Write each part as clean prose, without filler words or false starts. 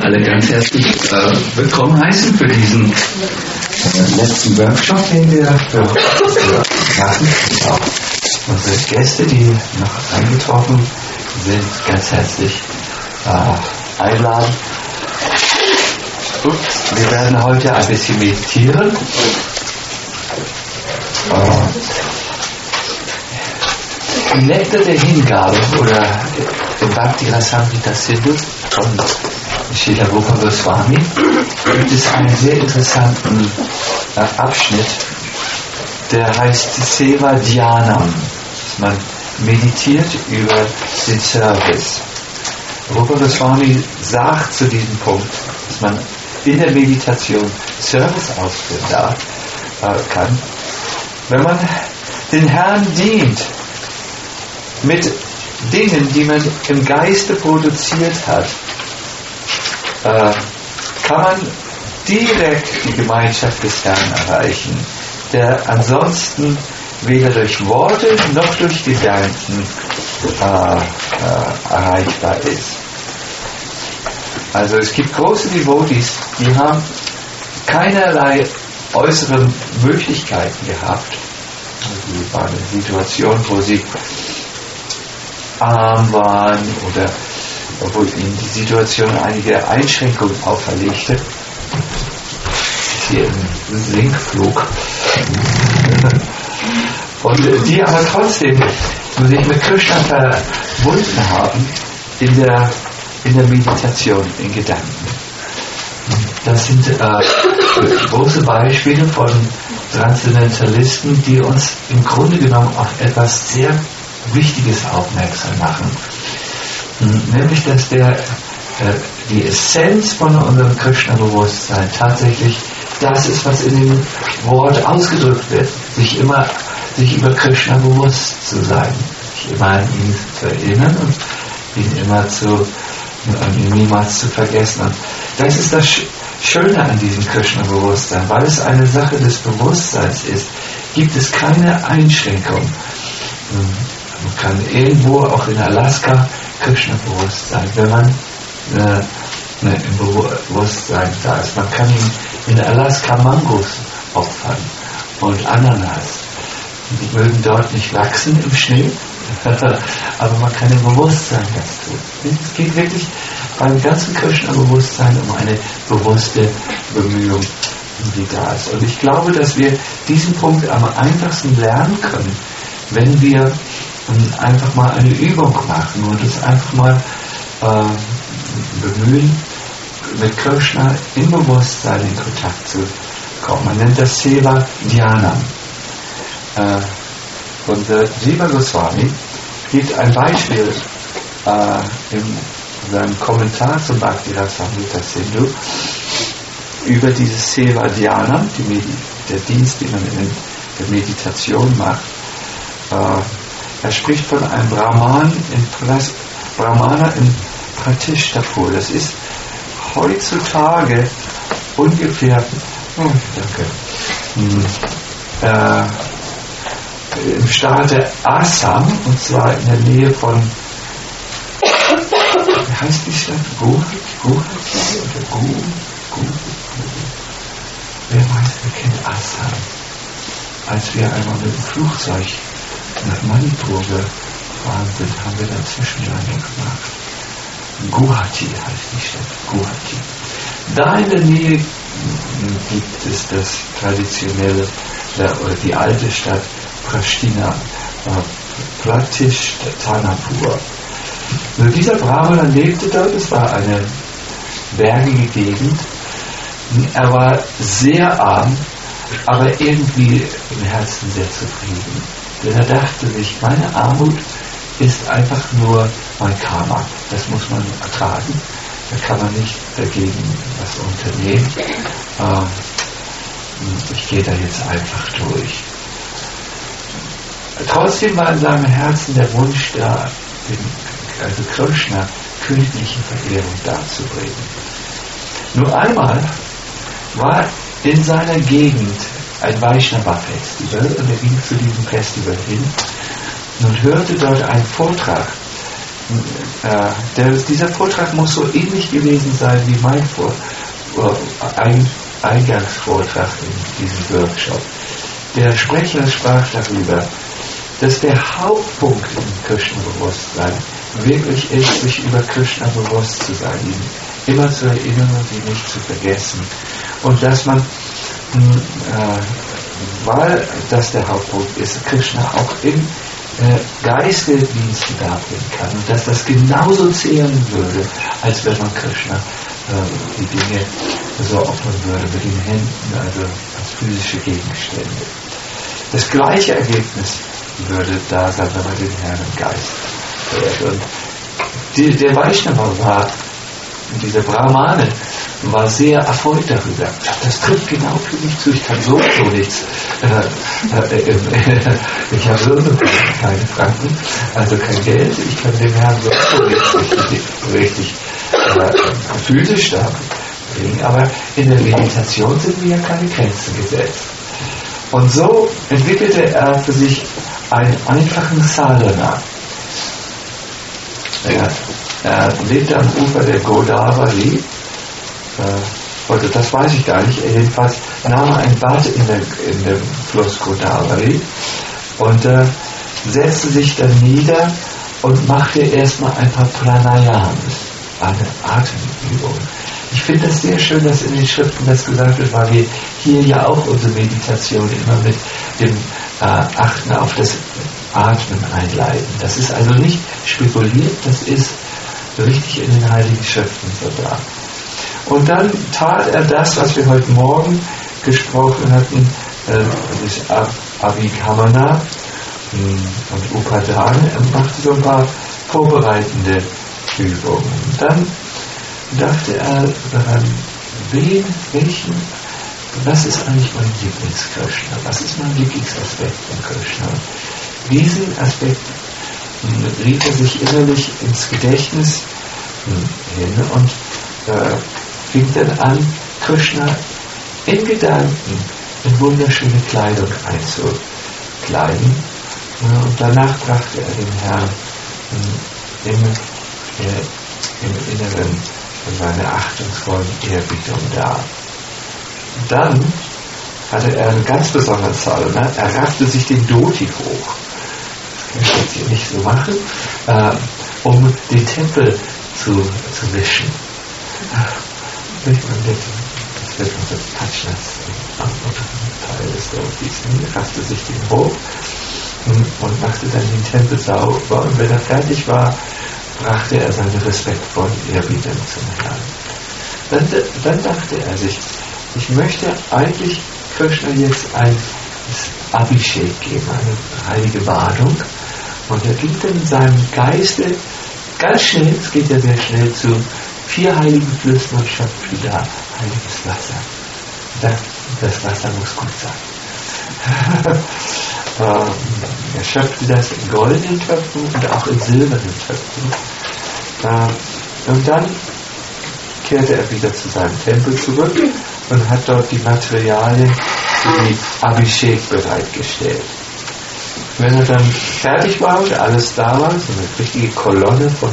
alle ganz herzlich willkommen heißen für diesen letzten Workshop, den wir für machen. Auch unsere Gäste, die noch eingetroffen sind, ganz herzlich einladen. Und wir werden heute ein bisschen meditieren. Im Nektar der Hingabe oder im Bhakti Rasamrita Sindhu von Srila Rupa Goswami gibt es einen sehr interessanten Abschnitt, der heißt Seva Dhyanam. Man meditiert über den Service. Rupa Goswami sagt zu diesem Punkt, dass man in der Meditation Service ausführen kann, wenn man den Herrn dient mit Dingen, die man im Geiste produziert hat, kann man direkt die Gemeinschaft des Herrn erreichen, der ansonsten weder durch Worte noch durch Gedanken erreichbar ist. Also es gibt große Devotees, die haben keinerlei äußere Möglichkeiten gehabt. Sie waren in einer Situation, wo sie arm waren oder wo ihnen die Situation einige Einschränkungen auferlegte. Hier im Sinkflug. Und die aber trotzdem sich mit Krishna verbunden haben in der Meditation, in Gedanken. Das sind große Beispiele von Transzendentalisten, die uns im Grunde genommen auf etwas sehr Wichtiges aufmerksam machen. Nämlich, dass die Essenz von unserem Krishna-Bewusstsein tatsächlich das ist, was in dem Wort ausgedrückt wird, sich über Krishna bewusst zu sein, sich immer an ihn zu erinnern und ihn niemals zu vergessen. Und das ist das Schöne an diesem Krishna-Bewusstsein, weil es eine Sache des Bewusstseins ist, gibt es keine Einschränkung. Man kann irgendwo, auch in Alaska, Krishna bewusst sein, wenn man im Bewusstsein da ist. Man kann in Alaska Mangos opfern und Ananas. Die mögen dort nicht wachsen im Schnee, aber man kann im Bewusstsein das tun. Es geht wirklich beim ganzen Krishna-Bewusstsein um eine bewusste Bemühung, die da ist. Und ich glaube, dass wir diesen Punkt am einfachsten lernen können, wenn wir einfach mal eine Übung machen und es einfach mal bemühen, mit Krishna im Bewusstsein in Kontakt zu kommen. Man nennt das Seva Dhyanam. Unser Jiva Goswami gibt ein Beispiel in seinem Kommentar zum Bhakti Rasamrita Sindhu über dieses Seva Dhyanam, der Dienst, den man in der Meditation macht. Er spricht von einem Brahmana in Pratishtapur. Das ist heutzutage ungefähr im Staate Assam, und zwar in der Nähe von, wie heißt die Stadt? Guwahati oder wer weiß, wer kennt Assam? Als wir einmal mit dem Flugzeug nach Manipur gefahren sind, haben wir da Zwischenlandung gemacht. Guwahati heißt die Stadt, Guwahati. Da in der Nähe gibt es das traditionelle, oder die alte Stadt Pratishtapur. Nur dieser Brahmana lebte dort, es war eine bergige Gegend. Er war sehr arm, aber irgendwie im Herzen sehr zufrieden. Denn er dachte sich, meine Armut ist einfach nur mein Karma. Das muss man ertragen. Da kann man nicht dagegen was unternehmen. Ich gehe da jetzt einfach durch. Trotzdem war in seinem Herzen der Wunsch da, also Krishna königliche Verehrung darzubringen. Nur einmal war in seiner Gegend ein Vaishnava-Festival und er ging zu diesem Festival hin und hörte dort einen Vortrag dieser Vortrag muss so ähnlich gewesen sein wie mein Eingangsvortrag in diesem Workshop. Der Sprecher sprach darüber, dass der Hauptpunkt im Krishna-Bewusstsein wirklich ist, sich über Krishna bewusst zu sein, ihn immer zu erinnern und ihn nicht zu vergessen. Und dass man, weil das der Hauptpunkt ist, Krishna auch im Geiste Dienste darbringen kann und dass das genauso zehren würde, als wenn man Krishna die Dinge so opfern würde mit den Händen, also als physische Gegenstände. Das gleiche Ergebnis würde da sein, wenn man den Herrn im Geist verehrt. Und der Vaishnava war, dieser Brahmane, war sehr erfreut darüber. Das trifft genau für mich zu. Ich kann so nichts. Ich habe so keine Franken, also kein Geld. Ich kann dem Herrn so richtig physisch bringen. Aber in der Meditation sind mir ja keine Grenzen gesetzt. Und so entwickelte er für sich einen einfachen Sadhana. Er lebte am Ufer der Godavari. Oder das weiß ich gar nicht. Jedenfalls nahm er ein Bad in dem Fluss Godavari und setzte sich dann nieder und machte erstmal ein paar Pranayams, eine Atemübung. Ich finde das sehr schön, dass in den Schriften das gesagt wird, weil wir hier ja auch unsere Meditation immer mit dem Achten auf das Atmen einleiten. Das ist also nicht spekuliert, das ist richtig in den Heiligen Schriften verbracht. Und dann tat er das, was wir heute Morgen gesprochen hatten, das Abhikamana und Upadana. Er machte so ein paar vorbereitende Übungen. Dann dachte er daran, was ist eigentlich mein Lieblings-Krishna? Was ist mein Lieblingsaspekt von Krishna? Diesen Aspekt rief er sich innerlich ins Gedächtnis hin und fing dann an, Krishna in Gedanken in wunderschöne Kleidung einzukleiden. Und danach brachte er den Herrn im Inneren seine achtungsvollen Ehrbietung dar. Dann hatte er einen ganz besonderen Sadhana. Er raffte sich den Dhoti hoch. Das kann ich jetzt hier nicht so machen, um den Tempel zu wischen. Das wird unser Patschnatz am Teil des Dhotis. Er raffte sich den hoch und machte dann den Tempel sauber. Und wenn er fertig war, brachte er seine respektvollen Ehrbietung zum Herrn. Dann dachte er sich, ich möchte eigentlich Krishna jetzt ein Abhishek geben, eine heilige Badung. Und er ging dann in seinem Geiste ganz schnell, es geht ja sehr schnell, zu 4 heiligen Flüssen und schöpfte da heiliges Wasser. Das Wasser muss gut sein. Er schöpfte das in goldenen Töpfen und auch in silbernen Töpfen. Und dann kehrte er wieder zu seinem Tempel zurück und hat dort die Materialien für die Abhishek bereitgestellt. Wenn er dann fertig war und alles da war, so eine richtige Kolonne von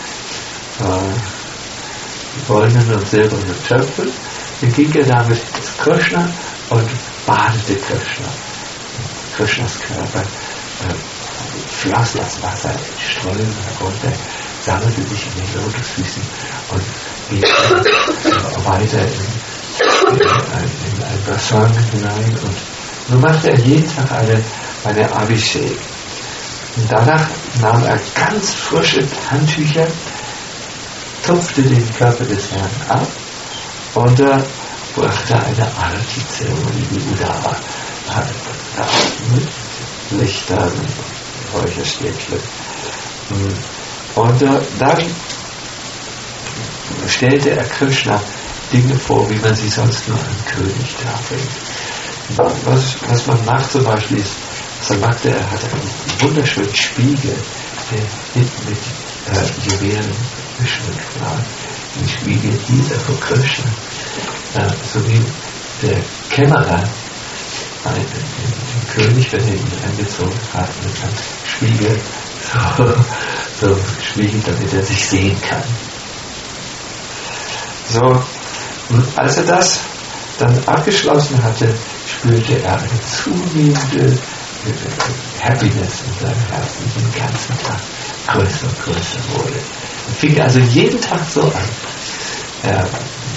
goldenen und silbernen Töpfen, dann ging er damit zu Krishna und badete Krishna. Krishnas Körper floss das Wasser in Strömen herunter, sammelte sich in den Lotusfüßen und ging weiter in ein Bassin hinein. Und so machte er jeden Tag eine Abhishek. Und danach nahm er ganz frische Handtücher, tupfte den Körper des Herrn ab und brachte eine Arati-Zeremonie, die Udava, mit Lichtern, Räucherstäbchen. Und dann stellte er Krishna Dinge vor, wie man sie sonst nur einem König darbringt. Was man macht zum Beispiel ist, was er machte, er hatte einen wunderschönen Spiegel, der hinten mit Juwelen beschmückt war. Ein Spiegel dieser vor Krishna. So wie der Kämmerer den König, wenn er ihn angezogen hat, mit einem Spiegel so Spiegel, damit er sich sehen kann. So, und als er das dann abgeschlossen hatte, spürte er eine zunehmende Happiness in seinem Herzen, die den ganzen Tag größer und größer wurde. Er fing also jeden Tag so an. Er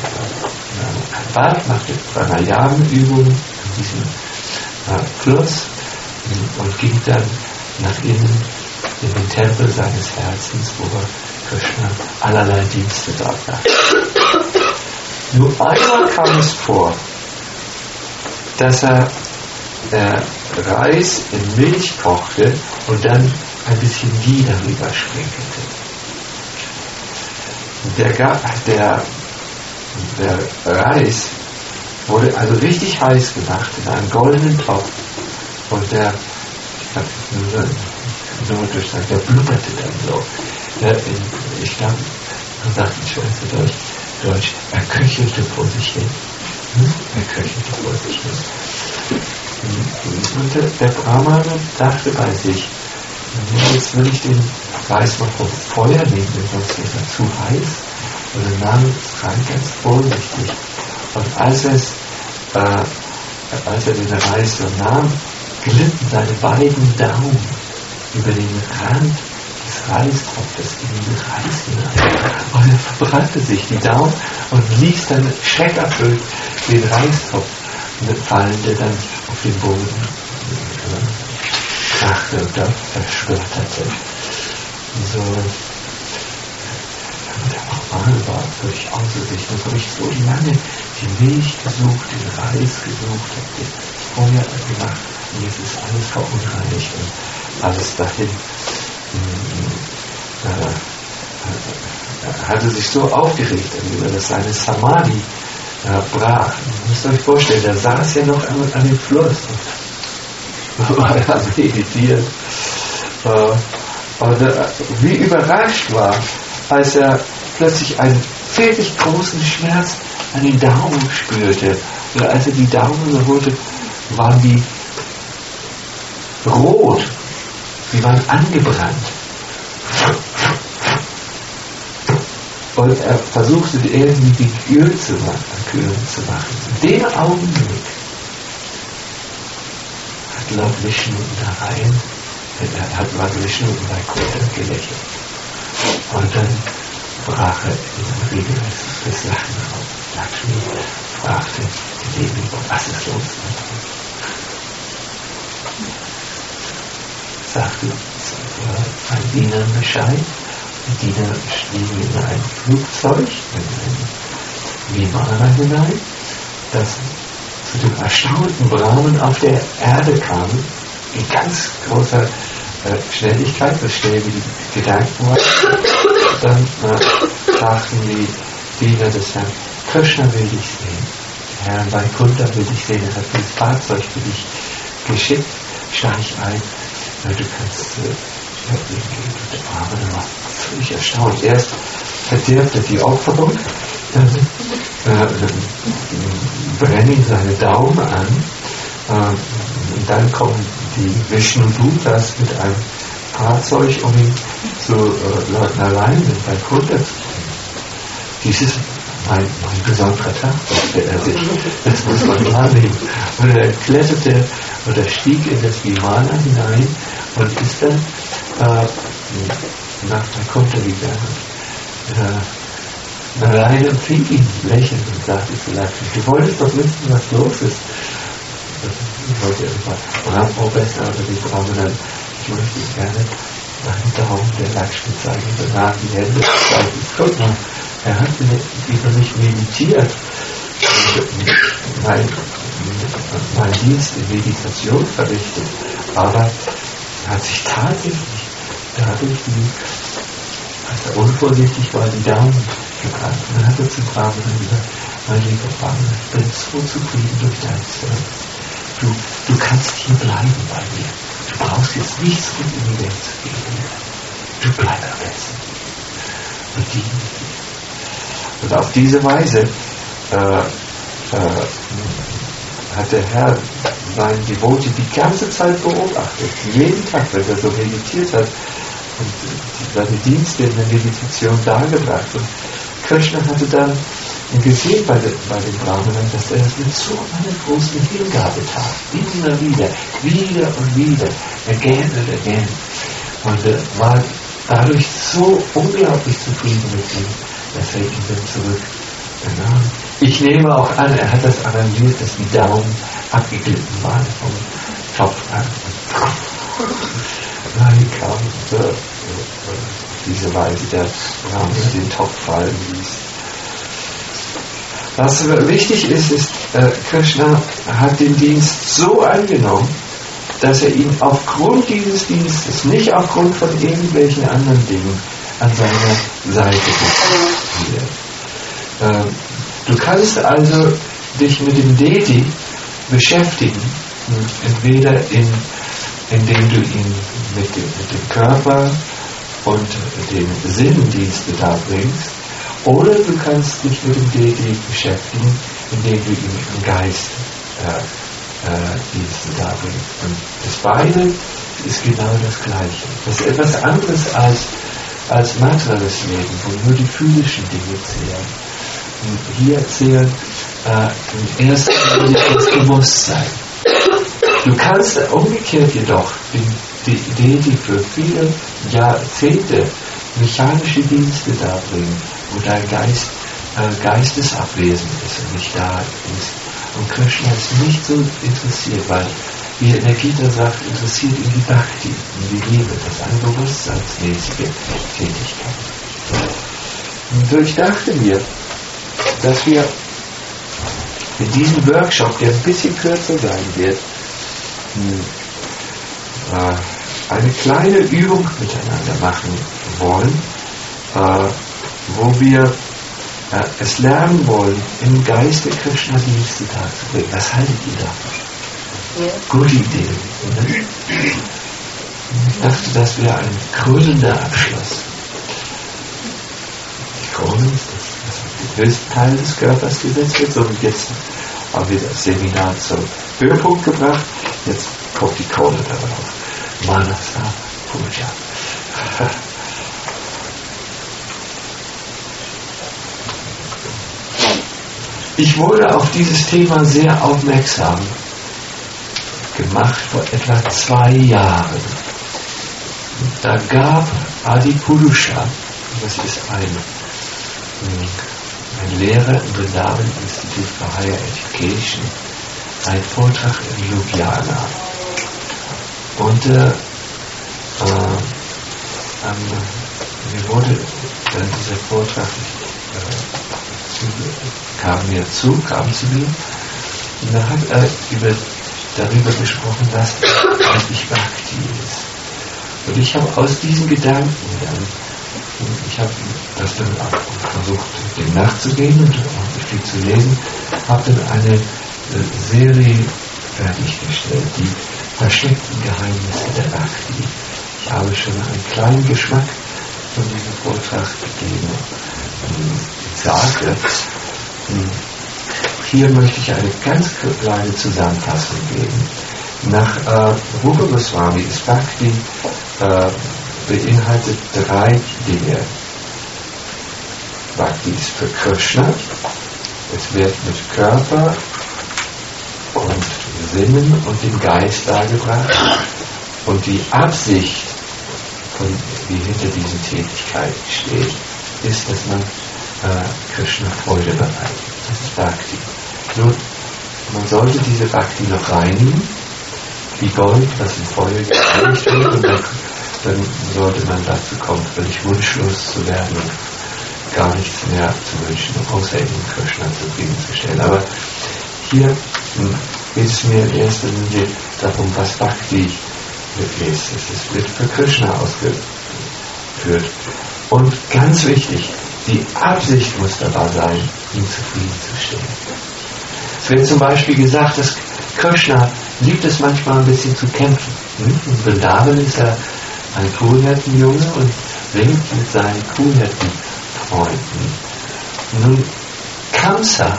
machte Pranayama-Übungen in diesem Fluss und ging dann nach innen in den Tempel seines Herzens, wo er Krishna allerlei Dienste dort machte. Nur einmal kam es vor, dass er Reis in Milch kochte und dann ein bisschen Ghee darüber sprinkelte. Der Reis wurde also richtig heiß gemacht in einem goldenen Topf und der blubberte dann so. Ich glaube, man sagt in Schweizer Deutsch, er köchelte vor sich hin. Er köchelte vor sich hin. Und der Brahmane dachte bei sich, jetzt will ich den Reis mal vom Feuer nehmen, sonst ist er zu heiß. Und er nahm es rein ganz vorsichtig. Und als er den Reis so nahm, glitten seine beiden Daumen über den Rand des Reistopfes in den Reis hinein. Und er verbrannte sich die Daumen und ließ dann schreckerfüllt den Reistopf fallen, der dann auf den Boden krachte und dann verschlotterte. So, der Brahmane war völlig außer sich. Dann habe ich so lange die Milch gesucht, den Reis gesucht, habe das Feuer gemacht und jetzt ist alles verunreinigt und alles dahin. Er hatte sich so aufgeregt darüber, dass seine Samadhi brach. Ihr müsst euch vorstellen, der saß ja noch an dem Fluss und war meditiert. Und wie überrascht war, als er plötzlich einen wirklich großen Schmerz an den Daumen spürte. Und als er die Daumen so holte, waren die rot. Die waren angebrannt. Und er versuchte irgendwie die Öl zu machen. In dem Augenblick hat Lord Vishnu da rein, hat Lord Vishnu in Vaikuntha gelächelt. Und dann brach er in ein regelrechtes Lachen auf. Lakshmi fragte die Devi, was ist los? Sagte ein Diener Bescheid. Die Diener stiegen in ein Flugzeug, in ein Vimana hinein, das zu dem erstaunten Brahman auf der Erde kam, in ganz großer Schnelligkeit, so schnell wie die Gedanken waren. Dann sagten die Diener des Herrn, Krishna will dich sehen. Der Herr Vaikuntha will dich sehen, er hat dieses Fahrzeug für dich geschickt, steig ein, du kannst gehen. Und der Brahmane war völlig erstaunt. Erst verdirbt er die Opferung, dann brennen seine Daumen an, und dann kommen die Vishnu-Dutas mit einem Fahrzeug, um ihn zu Lord Narayan in Vaikuntha zu bringen. Dies ist mein besonderer Tag, dachte er sich. Das muss man wahrnehmen. Und er kletterte und er stieg in das Vimana hinein und ist dann nach Vaikuntha gegangen. Narayan empfing ihn lächelnd und sagte zu Lakshmi, du wolltest doch wissen, was los ist. Ich wollte irgendwann besser, aber die Brahmanen, ich möchte gerne meinen Daumen der Lakshmi zeigen, danach die Hände zeigen. Guck mal, er hat über mich meditiert. Mein Dienst in Meditation verrichtet, aber er hat sich tatsächlich dadurch, als er unvorsichtig war, die Daumen gebrannt. Und dann hat er zu Brahmanen gesagt, mein lieber Brahman, ich bin so zufrieden durch dein Service. Du kannst hier bleiben bei mir. Du brauchst jetzt nicht zurück in die Welt zu gehen. Du bleib am besten. Und auf diese Weise hat der Herr seinen Devotee die ganze Zeit beobachtet. Jeden Tag, wenn er so meditiert hat und seine Dienste in der Meditation dargebracht. Und Krishna hatte dann gesehen bei den Brahmanen, dass er es mit so einer großen Hingabe tat. Immer wieder und wieder, again and again. Und war dadurch so unglaublich zufrieden mit ihm, dass er ihn dann zurücknahm. Ich nehme auch an, er hat das arrangiert, dass die Daumen abgeglitten waren vom Topf an. Nein, kam auf diese Weise der Brahmane den Topf fallen ließ. Was wichtig ist, Krishna hat den Dienst so angenommen, dass er ihn aufgrund dieses Dienstes, nicht aufgrund von irgendwelchen anderen Dingen, an seiner Seite hat. Du kannst also dich mit dem Deity beschäftigen, entweder indem du ihn mit dem Körper und dem Sinnendienste darbringst, oder du kannst dich mit dem Deity beschäftigen, indem du ihn im Geist Dienste darbringst. Und das beide ist genau das Gleiche. Das ist etwas anderes als materielles Leben, wo nur die physischen Dinge zählen. Und hier zählt in erster Linie das Bewusstsein. Du kannst umgekehrt jedoch die Deity für viele Jahrzehnte mechanische Dienste darbringen, wo dein Geist geistesabwesend ist und nicht da ist. Und Krishna ist nicht so interessiert, weil, wie der Gita sagt, interessiert ihn die Bhakti, die Liebe, das ist eine bewusstseinsmäßige Tätigkeit. Und so ich dachte mir, dass wir in diesem Workshop, der ein bisschen kürzer sein wird, eine kleine Übung miteinander machen wollen, wo wir es lernen wollen, im Geiste Krishna Dienste darzubringen. Was haltet ihr davon? Ja. Gute Idee. Ne? Ich dachte, das wäre ein krönender Abschluss. Die Krone ist das der höchste Teil des Körpers gesetzt wird, so wie jetzt haben wir das Seminar zum Höhepunkt gebracht. Jetzt kommt die Krone darauf. Manasa Puja. Ich wurde auf dieses Thema sehr aufmerksam gemacht vor etwa 2 Jahren. Da gab Adipurusha, das ist ein Lehrer im Vrindavan Institute for Higher Education, einen Vortrag in Ljubljana. Und mir wurde dann dieser Vortrag kam zu mir und da hat er darüber gesprochen, was eigentlich Bhakti ist. Und ich habe aus diesen Gedanken dann, ich habe das dann auch versucht, dem nachzugehen und auch viel zu lesen, habe dann eine Serie fertiggestellt, die versteckten Geheimnisse der Bhakti. Ich habe schon einen kleinen Geschmack von diesem Vortrag gegeben. Ich sage, hier möchte ich eine ganz kleine Zusammenfassung geben. Nach Rupa Goswami ist Bhakti beinhaltet 3 Dinge. Bhakti ist für Krishna, es wird mit Körper und Sinnen und dem Geist dargebracht und die Absicht, die hinter diesen Tätigkeiten steht, ist, dass man Krishna Freude bereitet. Das ist Bhakti. Nun, man sollte diese Bhakti noch reinigen, wie Gold, was im Feuer gereinigt wird, und dann sollte man dazu kommen, völlig wunschlos zu werden und gar nichts mehr zu wünschen, außer eben Krishna zufriedenzustellen. Aber hier geht es mir in erster Linie darum, was Bhakti ist. Es wird für Krishna ausgeführt. Und ganz wichtig, die Absicht muss dabei sein, ihn zufriedenzustellen. Es wird zum Beispiel gesagt, dass Krishna liebt es manchmal ein bisschen zu kämpfen. In Vrindavan ist er ein Kuhhirtenjunge und ringt mit seinen Kuhhirtenfreunden. Nun, Kamsa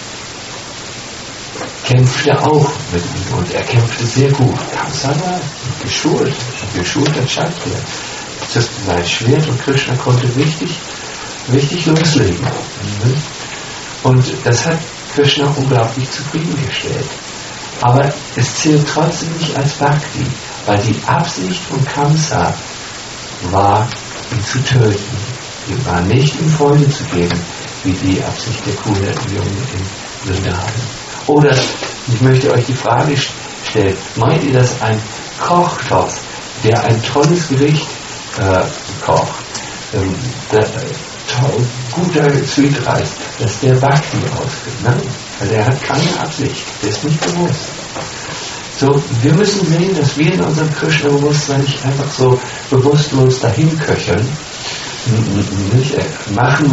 kämpfte auch mit ihm und er kämpfte sehr gut. Kamsa war geschulter Kshatriya. sein Schwert und Krishna konnte richtig loslegen. Und das hat Krishna unglaublich zufriedengestellt. Aber es zählt trotzdem nicht als Bhakti, weil die Absicht von Kamsa war, ihn zu töten. Die war nicht, ihm Freude zu geben, wie die Absicht der Kuhhirtenjungen in Vrindavan. Oder, ich möchte euch die Frage stellen, meint ihr, dass ein Kochtopf, der ein tolles Gericht kocht, guter Sweet Reis, dass der Bhakti ausführt? Nein, weil er hat keine Absicht, der ist nicht bewusst. So, wir müssen sehen, dass wir in unserem Krishna-Bewusstsein nicht einfach so bewusstlos dahin köcheln, machen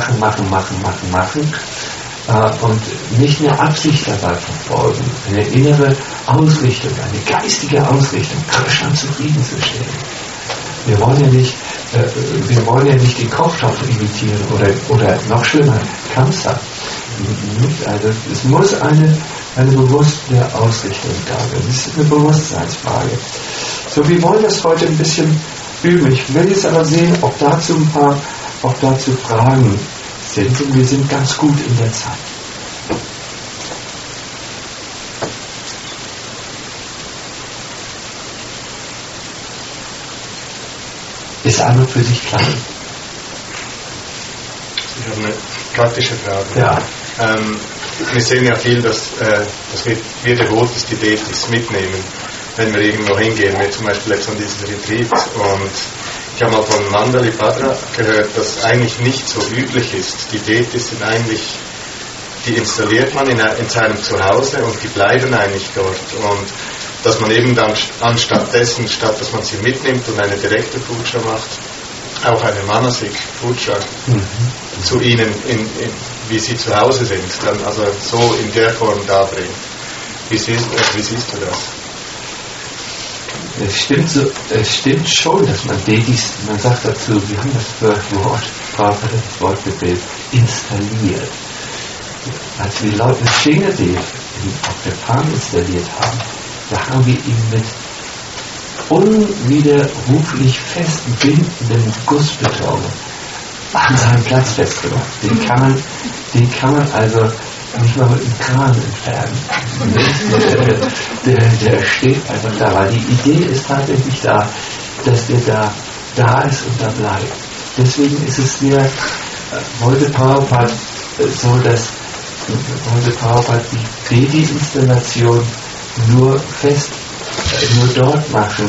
und nicht eine Absicht dabei verfolgen, eine innere Ausrichtung, eine geistige Ausrichtung, Krishna zufriedenzustellen. Wir wollen ja nicht den Kochtopf imitieren oder noch schlimmer, Kamsa. Also es muss eine bewusste Ausrichtung da sein. Das ist eine Bewusstseinsfrage. So, wir wollen das heute ein bisschen üben. Ich will jetzt aber sehen, ob dazu Fragen sind. Und wir sind ganz gut in der Zeit. Ist einmal für sich klar. Ich habe eine praktische Frage. Ja. Wir sehen ja viel, dass wir Devotis die Devotis mitnehmen, wenn wir irgendwo hingehen, wie zum Beispiel jetzt an dieses Retreat. Und ich habe mal von Mandali Bhadra gehört, dass eigentlich nicht so üblich ist. Die Devotis sind eigentlich, die installiert man in seinem Zuhause und die bleiben eigentlich dort. Und dass man eben dann statt dass man sie mitnimmt und eine direkte Puja macht, auch eine Manasik Puja zu ihnen, wie sie zu Hause sind, dann also so in der Form darbringt. Wie siehst du das? Es stimmt schon, dass man man sagt dazu, wir haben das Wort gewählt, installiert. Als wir Leute Shingadev auf der Farm installiert haben, da haben wir ihn mit unwiderruflich festbindenden Gussbeton an seinem Platz festgemacht. Den kann man also nicht mal mit dem Kran entfernen. Der steht einfach da, weil die Idee ist tatsächlich da, dass der da ist und da bleibt. Deswegen ist es mir, wollte Prabhupada so, dass die Dedi-Installation nur dort machen,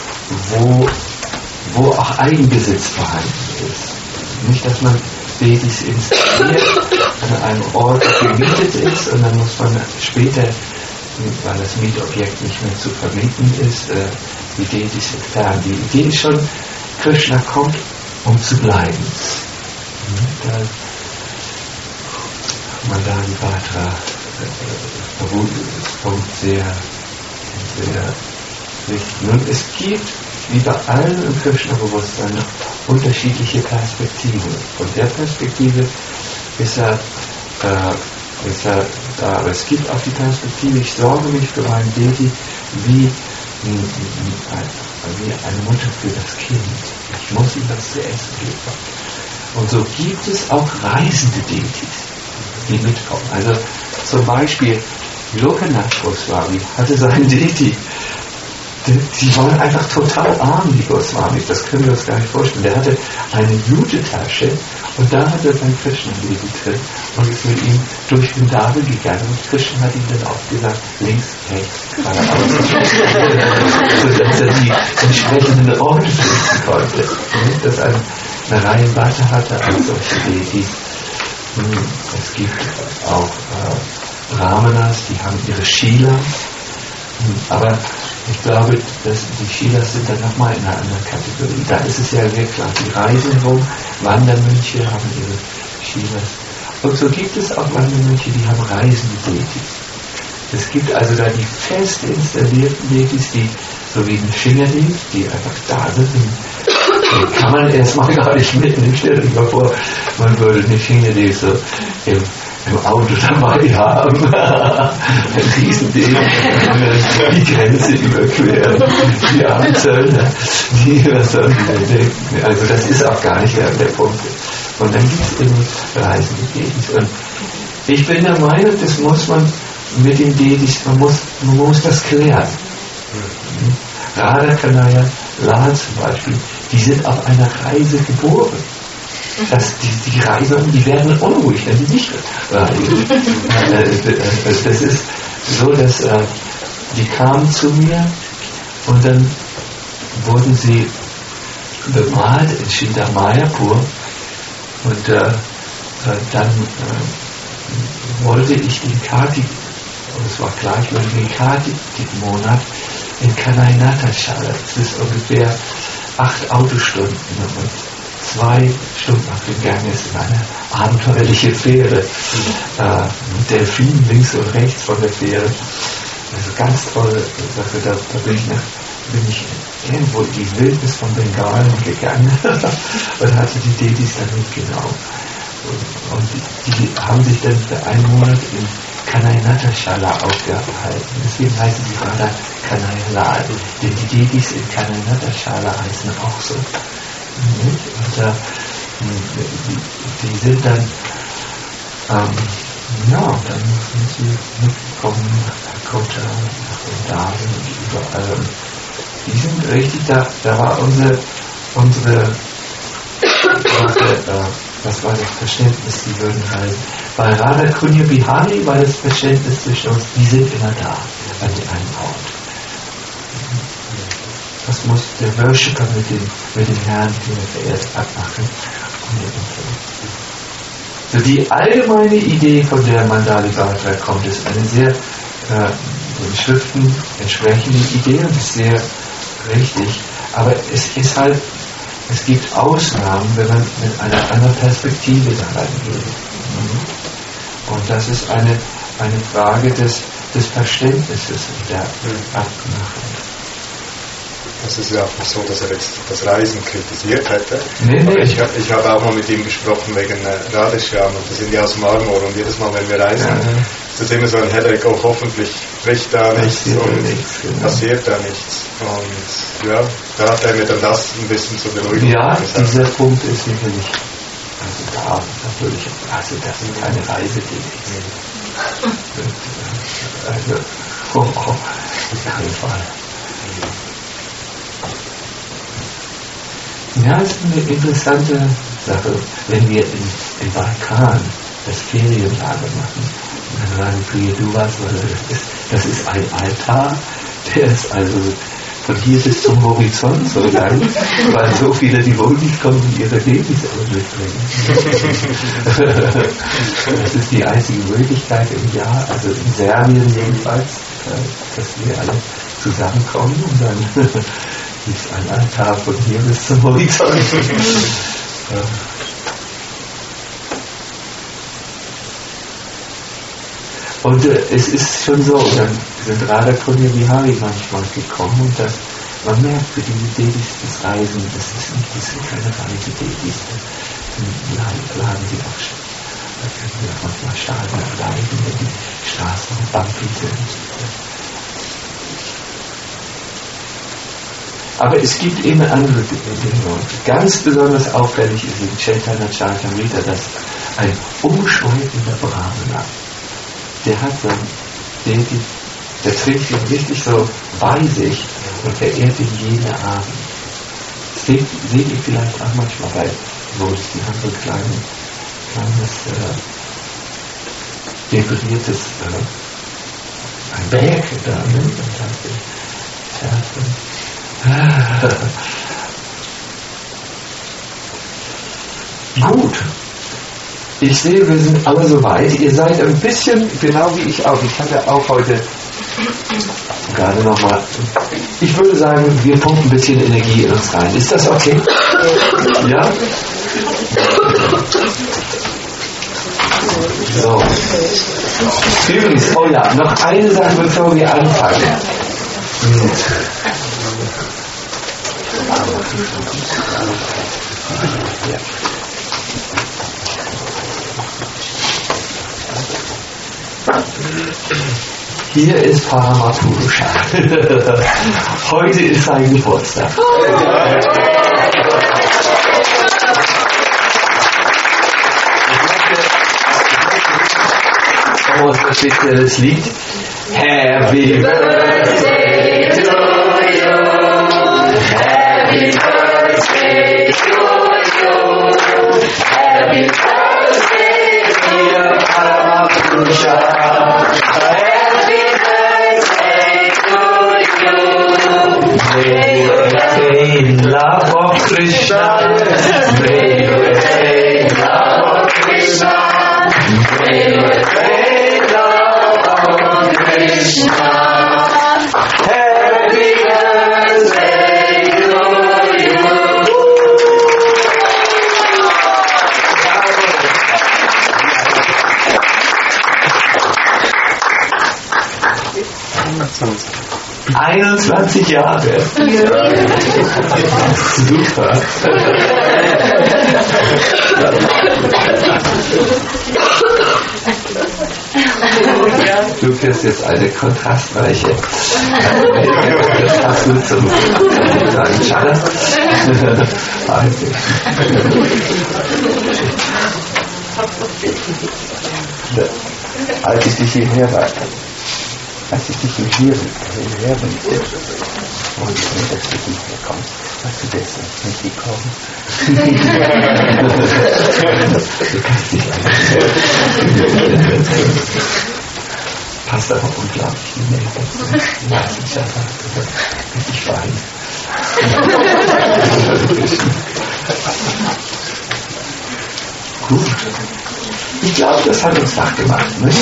wo auch Eigenbesitz vorhanden ist. Nicht, dass man Dedis installiert an einem Ort gemietet ist und dann muss man später, weil das Mietobjekt nicht mehr zu vermieten ist, die Dedis entfernen. Die Idee ist schon, Krishna kommt, um zu bleiben. Mandali Bhadra Punkt sehr wichtig. Nun, es gibt, wie bei allen im Krishna-Bewusstsein, unterschiedliche Perspektiven. Von der Perspektive ist er da. Aber es gibt auch die Perspektive, ich sorge mich für meinen Dedi wie eine Mutter für das Kind. Ich muss ihm was zu essen geben. Und so gibt es auch reisende Dedis, die mitkommen. Also zum Beispiel Lokanath Goswami hatte seinen Dedi. Die waren einfach total arm, die Goswamis. Das können wir uns gar nicht vorstellen. Der hatte eine Jutetasche und da hat er sein Krishna-Dedi drin und ist mit ihm durch den Dabel gegangen. Und Krishna hat ihm dann auch gesagt, links, rechts, geradeaus. Sodass er die entsprechenden Orte finden konnte. Dass er eine Reihe Bhatta hatte als solche Dedis. Es gibt auch Brahmanas, die haben ihre Shila. Aber ich glaube, dass die Shilas sind dann nochmal in einer anderen Kategorie. Da ist es ja sehr klar, die reisen rum, Wandermönche haben ihre Shilas. Und so gibt es auch Wandermönche, die haben reisende Dedis. Es gibt also da die fest installierten Dedis, die so wie ein Shingadev, die einfach da sind. Den kann man erstmal gar nicht mitnehmen. Stellt euch mal vor, man würde eine Shingadev so im Auto dabei haben. Ein Riesending, die Grenze überqueren. Die armen Zöllner, was sollen die denn denken? Also das ist auch gar nicht der Punkt. Und dann gibt es eben reisende Dedis. Und ich bin der Meinung, das muss man mit den Dedis, man muss das klären. Radha, Kanhaiya, Lal zum Beispiel, die sind auf einer Reise geboren. Die Reisenden, die werden unruhig, wenn sie nicht reisen. Das ist so, dass die kamen zu mir und dann wurden sie bemalt in Chintamayapur und dann wollte ich den Kartik, und es war klar, ich wollte den Kartik-Monat in Kanai-Natashala, das ist ungefähr 8 Autostunden und 2 Stunden auf dem Gang ist in eine abenteuerliche Fähre. Delfin links und rechts von der Fähre. Also ganz tolle Sache. Da bin ich irgendwo in die Wildnis von Bengalen gegangen und hatte die Dedis dann mitgenommen. Und die haben sich dann für einen Monat in Kanai-Natashala aufgehalten. Deswegen heißen sie Radha Kanhaiya, denn die Dedis in Kanai-Natashala heißen auch so. Und die sind dann dann sind sie mitgekommen nach Kota, nach Darwin und überall. Die sind richtig, da war unsere was war das Verständnis, die würden reisen. Bei Radha Kunya Bihari war das Verständnis zwischen uns, die sind immer da, an einem Ort. Das muss der Worshipper mit dem Herrn, den er verehrt, abmachen. So die allgemeine Idee, von der Mandali Bhatra kommt, ist eine sehr den Schriften entsprechende Idee und ist sehr richtig. Aber es ist halt, es gibt Ausnahmen, wenn man mit einer anderen Perspektive da reingeht. Und das ist eine Frage des Verständnisses der Abmachung. Das ist ja auch nicht so, dass er jetzt das Reisen kritisiert hätte. Nee. Ich habe auch mal mit ihm gesprochen wegen Radheshyam und wir sind ja aus Marmor und jedes Mal, wenn wir reisen, ist das immer so ein Headache, oh, hoffentlich bricht da nichts und passiert da nichts. Und ja, da hat er mir dann das ein bisschen zu beruhigen. Ja, dieser Punkt ist sicherlich, das sind keine Reisedinge. Auf keinen Fall. Ja, es ist eine interessante Sache, wenn wir im Balkan das Ferienlager machen. Und dann sagen wir, du was, das ist ein Altar, der ist also von hier bis zum Horizont so lang, weil so viele Devotees kommen und ihre Babys alle mitbringen. Das ist die einzige Möglichkeit im Jahr, also in Serbien jedenfalls, dass wir alle zusammenkommen und dann ist ein Altar von hier bis zum Horizont. Und es ist schon so, dann sind Radha Kunya Bihari manchmal gekommen und man merkt für diese Dedis das Reisen, das sind keine Reisededis, dann lagen sie auch schon. Da können wir auch manchmal Schaden erleiden, wenn die Straßen bumpy sind. Aber es gibt eben andere Dinge. Ganz besonders auffällig ist in Chaitanya Charitamrita, dass ein umschweifender Brahmana, der hat so, der trägt ihn richtig so bei sich und verehrt ihn jeden Abend. Das seht ihr vielleicht auch manchmal bei Devotees, die haben so ein kleines dekoriertes ein Berg da, ne? Und gut. Ich sehe, wir sind alle soweit. Ihr seid ein bisschen, genau wie ich auch. Ich hatte auch heute gerade nochmal. Ich würde sagen, wir pumpen ein bisschen Energie in uns rein. Ist das okay? Ja? So. Übrigens, oh ja, noch eine Sache, bevor wir anfangen. Hier ist Paramapurusha. Heute ist sein Geburtstag. Ein spezielles Lied. Happy Birthday to you. Happy Birthday to you. Happy Birthday, dear Paramapurusha. Happy Birthday to you. May you attain love of Krishna. May you attain love of Krishna. May you attain love of Krishna. Happy birthday to you. 21 Jahre. Super. Du kriegst jetzt eine kontrastreiche. Das hast du zum sagen, schade. Als ich dich hierher war, als ich dich hierher bringte, wollte ich nicht, dass du hierher kommst. Hast du deshalb nicht gekommen? Du kannst dich passt aber unglaublich in die Nähe. Ich weine. Gut. Ich glaube, das hat uns wach gemacht. Ne?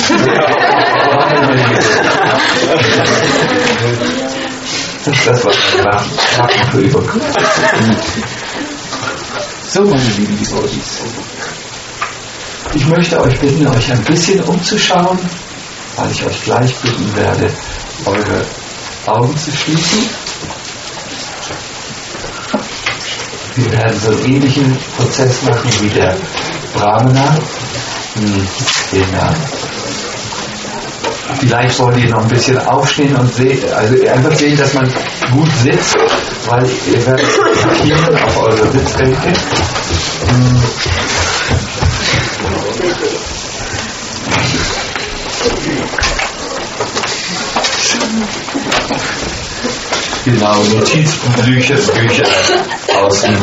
Das war eine Krabbenprüfung. So, meine lieben Devotees. Ich möchte euch bitten, euch ein bisschen umzuschauen, weil ich euch gleich bitten werde, eure Augen zu schließen. Wir werden so einen ähnlichen Prozess machen wie der Brahmana. Vielleicht wollt ihr noch ein bisschen aufstehen und einfach sehen, dass man gut sitzt, weil ihr werdet markieren auf eure Sitzbänke. Genau, Notizbücher aus dem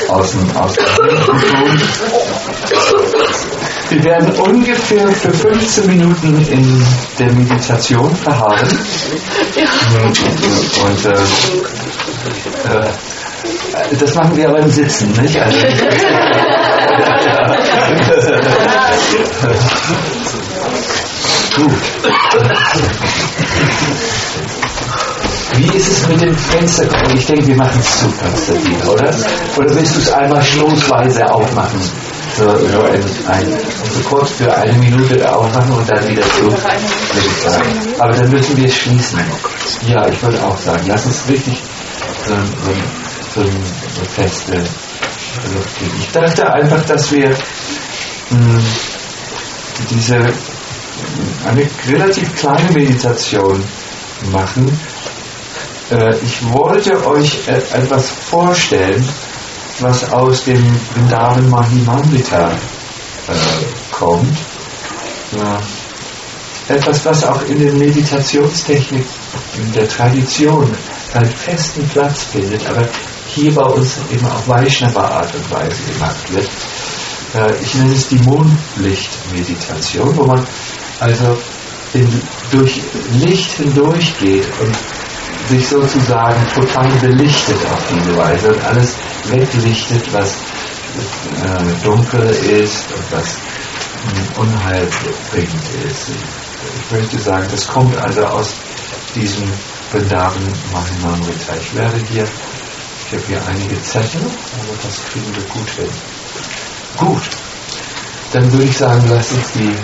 Wir werden ungefähr für 15 Minuten in der Meditation verharren. Und das machen wir aber im Sitzen, nicht? Also, gut. Wie ist es mit dem Fenster? Ich denke, wir machen es zu, Konstantin, oder? Oder willst du es einmal stoßweise aufmachen? So kurz für eine Minute aufmachen und dann wieder zu, würde ich sagen. Aber dann müssen wir es schließen. Ja, ich würde auch sagen, lass uns richtig so eine feste Luft geben. Ich dachte einfach, dass wir eine relativ kleine Meditation machen. Ich wollte euch etwas vorstellen, was aus dem Vrindavan Mahimamrita kommt. Etwas, was auch in der Meditationstechnik, in der Tradition einen festen Platz findet, aber hier bei uns eben auf Vaishnava Art und Weise gemacht wird. Ich nenne es die Mondlichtmeditation, wo man also durch Licht hindurch geht und sich sozusagen total belichtet auf diese Weise und alles weglichtet, was dunkel ist und was unheilbringend ist. Ich möchte sagen, das kommt also aus diesem Vrindavan Mahimamrita. Ich habe hier einige Zettel, aber das kriegen wir gut hin. Gut, dann würde ich sagen, lasst uns die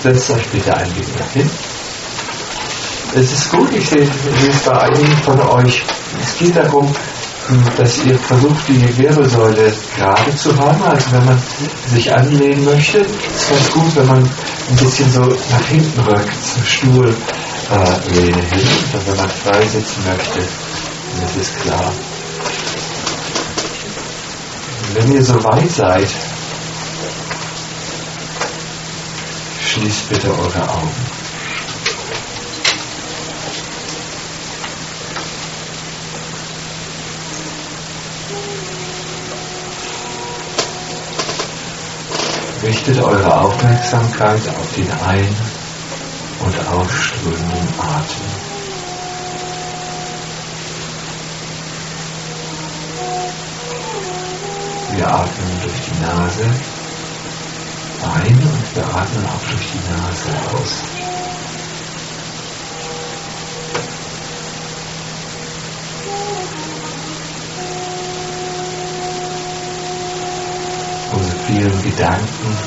setzt euch bitte ein wenig hin. Es ist gut, ich sehe es bei einigen von euch. Es geht darum, dass ihr versucht, die Wirbelsäule gerade zu haben. Also wenn man sich anlehnen möchte, ist es ganz gut, wenn man ein bisschen so nach hinten rückt, zum Stuhl Lehne hin. Und wenn man frei sitzen möchte, dann ist es klar. Wenn ihr so weit seid, schließt bitte eure Augen. Richtet eure Aufmerksamkeit auf den ein- und ausströmenden Atem. Wir atmen durch die Nase ein und wir atmen auch durch die Nase aus. Unsere vielen Gedanken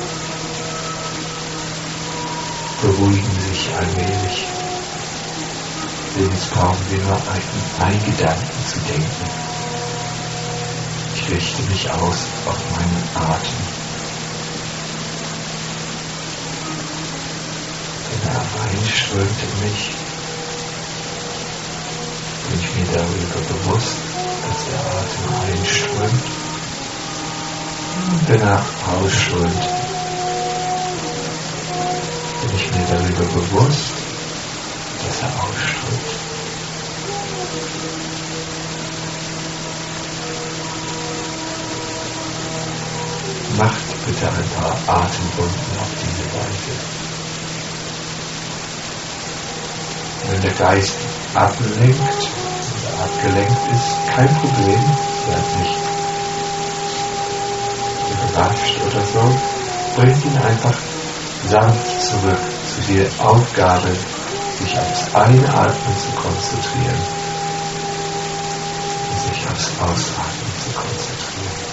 beruhigen sich allmählich. Denn jetzt brauchen wir nur einen Gedanken zu denken. Ich richte mich aus auf meinen Atem. Wenn er reinströmt in mich, bin ich mir darüber bewusst, dass der Atem einströmt. Und wenn er ausströmt, bin ich mir darüber bewusst, dass er ausströmt. Macht bitte ein paar Atemrunden auf diese Weise. Wenn der Geist ablenkt oder abgelenkt ist, kein Problem, seid nicht überrascht oder so, bringt ihn einfach sanft zurück zu der Aufgabe, sich aufs Einatmen zu konzentrieren und sich aufs Ausatmen zu konzentrieren.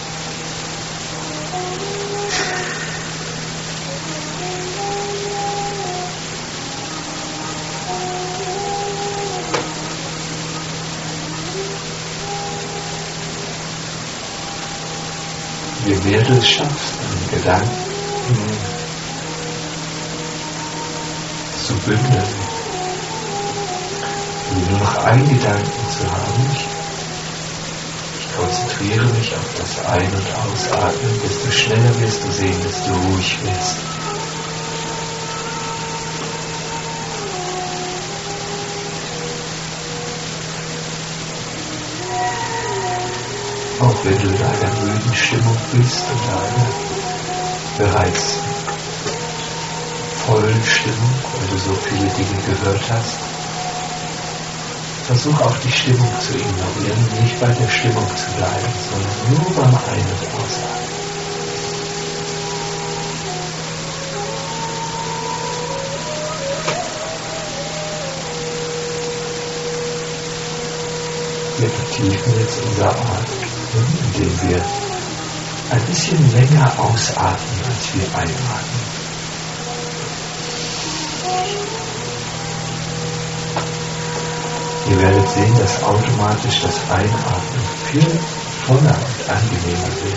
Je mehr du es schaffst, einen Gedanken zu bündeln, nur noch einen Gedanken zu haben, ich konzentriere mich auf das Ein- und Ausatmen, desto schneller wirst du sehen, dass du ruhig wirst. Auch wenn du in einer müden Stimmung bist und einer bereits vollen Stimmung, weil du so viele Dinge gehört hast, versuch auch die Stimmung zu ignorieren, nicht bei der Stimmung zu bleiben, sondern nur beim Ein- und Ausatmen. Wir vertiefen jetzt unser Atmen, indem wir ein bisschen länger ausatmen, als wir einatmen. Ihr werdet sehen, dass automatisch das Einatmen viel voller und angenehmer wird.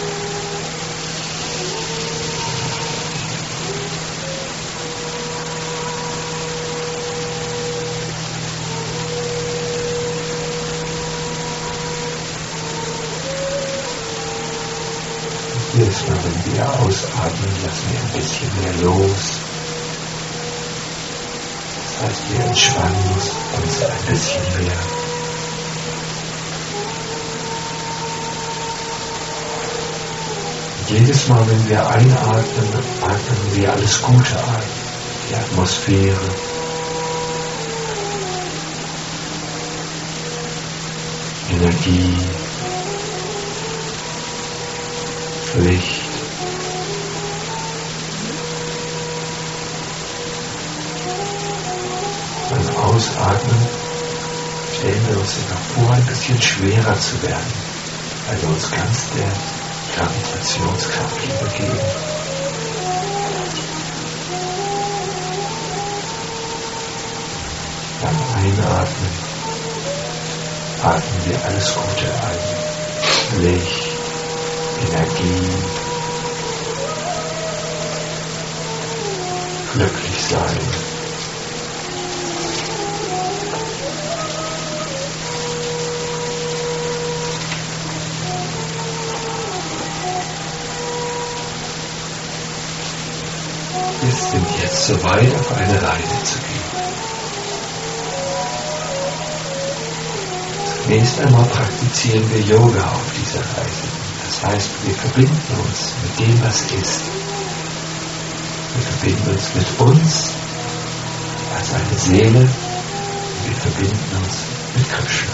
Jedes Mal, wenn wir ausatmen, lassen wir ein bisschen mehr los. Das heißt, wir entspannen uns ein bisschen mehr. Jedes Mal, wenn wir einatmen, atmen wir alles Gute ein. Die Atmosphäre, Energie, Licht. Beim Ausatmen stellen wir uns immer vor, ein bisschen schwerer zu werden, weil wir uns ganz der Gravitationskraft übergeben. atmen, atmen wir alles Gute ein. Licht, Energie, glücklich sein. Wir sind jetzt soweit, auf eine Reise zu gehen. Zunächst einmal praktizieren wir Yoga auf dieser Reise. Das heißt, wir verbinden uns mit dem, was ist. Wir verbinden uns mit uns als eine Seele und wir verbinden uns mit Krishna.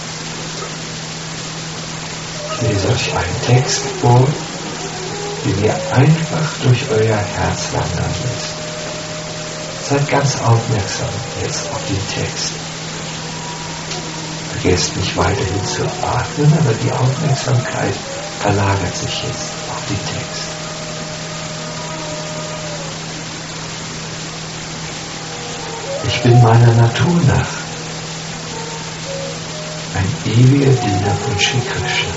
Ich lese euch einen Text vor, den ihr einfach durch euer Herz wandern müsst. Seid ganz aufmerksam jetzt auf den Text. Vergesst nicht weiterhin zu atmen, aber die Aufmerksamkeit verlagert sich jetzt auf den Text. Ich bin meiner Natur nach ein ewiger Diener von Shri Krishna.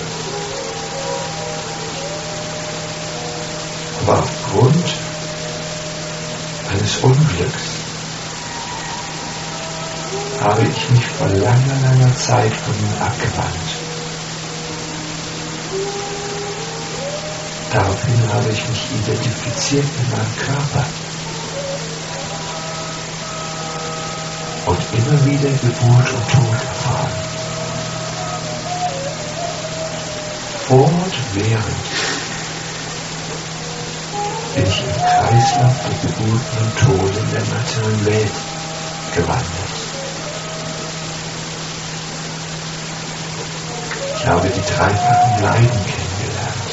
Aber aufgrund eines Unglücks habe ich mich vor langer Zeit von ihm abgewandt. Daraufhin habe ich mich identifiziert mit meinem Körper und immer wieder Geburt und Tod erfahren. Fortwährend bin ich im Kreislauf der Geburten und Tode in der materiellen Welt gewandert. Ich habe die dreifachen Leiden kennengelernt.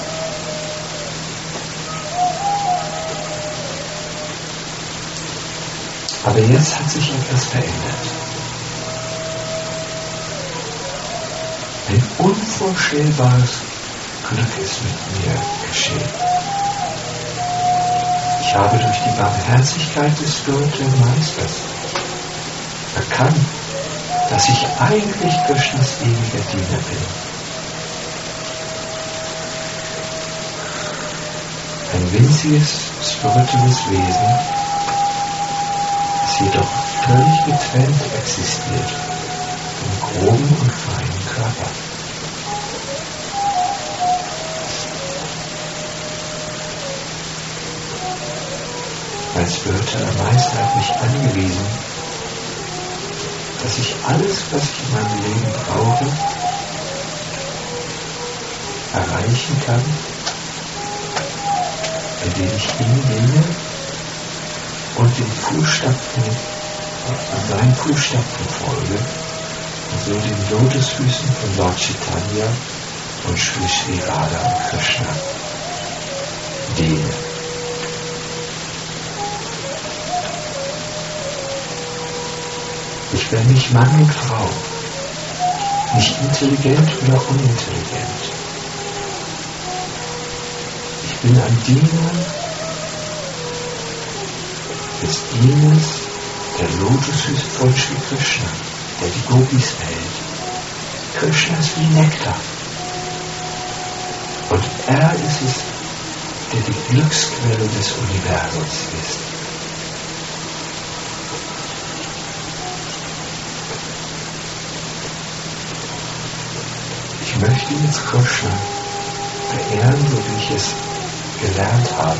Aber jetzt hat sich etwas verändert. Ein unvorstellbares Glück ist mit mir geschehen. Ich habe durch die Barmherzigkeit des spirituellen Meisters erkannt, dass ich eigentlich Krishnas ewiger Diener bin. Ein winziges spirituelles Wesen, das jedoch völlig getrennt existiert vom groben und feinen Körper. Mein spiritueller Meister hat mich angewiesen, dass ich alles, was ich in meinem Leben brauche, erreichen kann, indem ich ihm diene und seinen Fußstapfen folge und so den Lotusfüßen von Lord Chaitanya und Shri Shri Radha und Krishna diene. Ich bin nicht Mann und Frau, nicht intelligent oder unintelligent. Ich bin ein Diener des Dieners der Lotusfüße von Shri Krishna, der die Gopis hält. Krishna ist wie Nektar. Und er ist es, der die Glücksquelle des Universums ist. Ich möchte jetzt Krishna verehren, so wie ich es gelernt habe.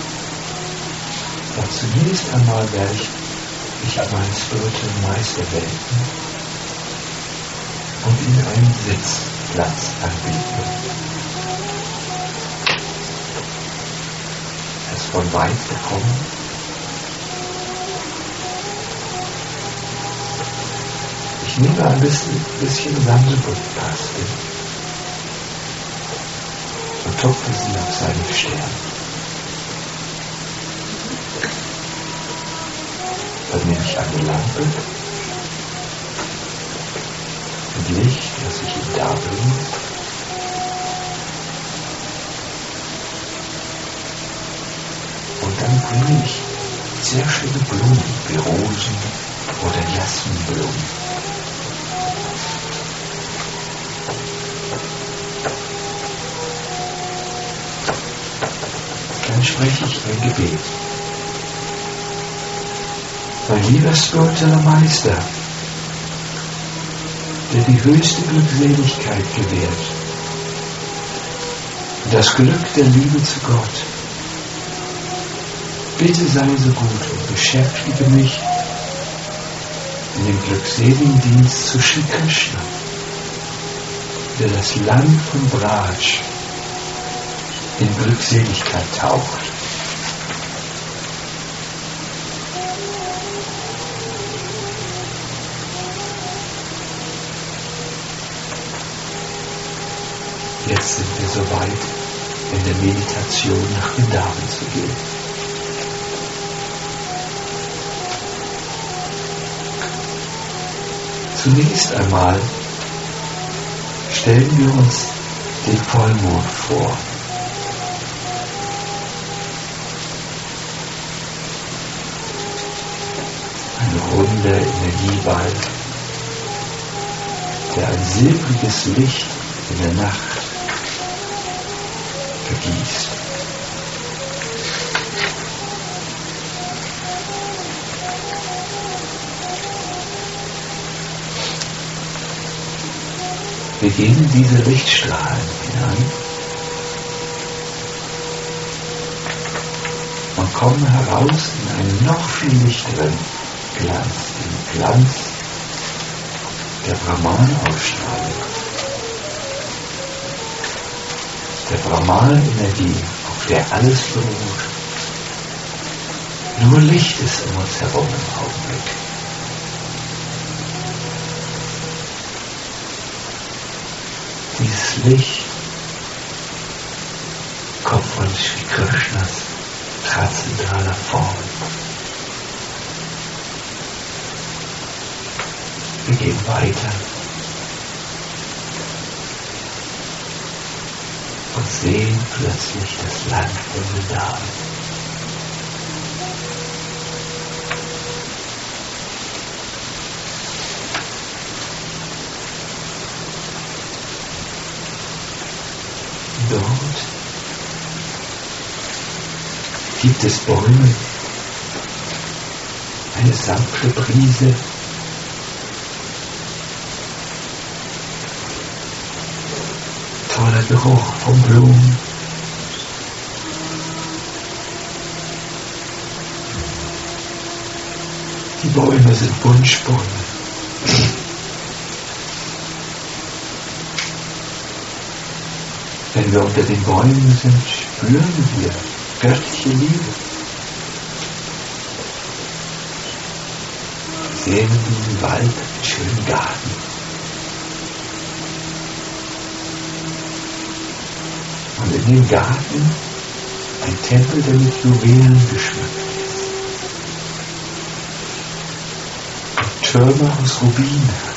Doch zunächst einmal werde ich mich an meinen spirituellen Meister wenden und ihm einen Sitzplatz anbieten. Er ist von weit gekommen. Ich nehme ein bisschen Sandalwoodpaste und tupfe sie auf seine Stirn. Dann nehme ich eine Lampe und Licht, das ich ihm darbringe. Und dann bringe ich sehr schöne Blumen, wie Rosen oder Jasminblumen. spreche ich ein Gebet. Mein lieber spiritueller Meister, der die höchste Glückseligkeit gewährt, das Glück der Liebe zu Gott, bitte sei so gut und beschäftige mich in dem glückseligen Dienst zu Shri Krishna, der das Land von Braj in Glückseligkeit taucht. Jetzt sind wir so weit, in der Meditation nach Vrindavan zu gehen. Zunächst einmal stellen wir uns den Vollmond vor. Ein runder Energieball, der ein silbriges Licht in der Nacht vergießt. Wir gehen in diese Lichtstrahlen hinein und kommen heraus in einen noch viel lichteren Glanz, den Glanz der Brahman-Ausstrahlung, der Brahman-Energie, auf der alles beruht. Nur Licht ist um uns herum im Augenblick. Dieses Licht kommt von Shri Krishnas transzentraler Form. Wir gehen weiter und sehen plötzlich das Land von Vrindavan. Dort gibt es Bäume, eine sanfte Brise, toller Geruch von Blumen, die Bäume sind Wunschbäume. Wenn wir unter den Bäumen sind, spüren wir göttliche Liebe. Wir sehen in diesem Wald einen schönen Garten. Und in dem Garten ein Tempel, der mit Juwelen geschmückt ist. Und Türme aus Rubinen hat.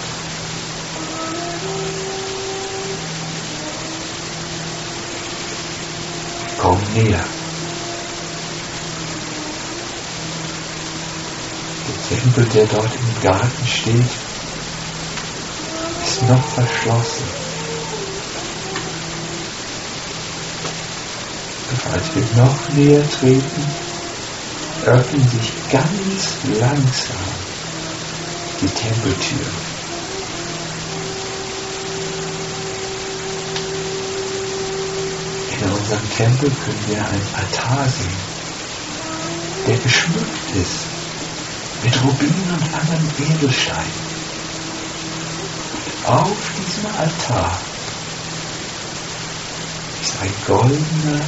Komm näher. Der Tempel, der dort im Garten steht, ist noch verschlossen. Doch als wir noch näher treten, öffnen sich ganz langsam die Tempeltüren. In unserem Tempel können wir einen Altar sehen, der geschmückt ist mit Rubinen und anderen Edelsteinen. Und auf diesem Altar ist ein goldener,